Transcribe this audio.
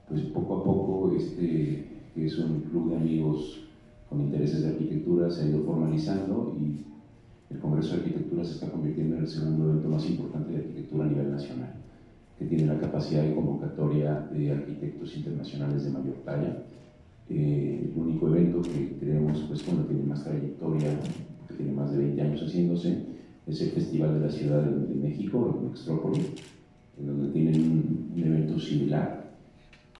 pues poco a poco que es un club de amigos con intereses de arquitectura se ha ido formalizando y el Congreso de Arquitectura se está convirtiendo en el segundo evento más importante de arquitectura a nivel nacional, que tiene la capacidad de convocatoria de arquitectos internacionales de mayor talla. El único evento que creemos, pues bueno, tiene más trayectoria, que tiene más de 20 años haciéndose, es el Festival de la Ciudad de México, el Mextrópoli, en donde tienen un evento similar,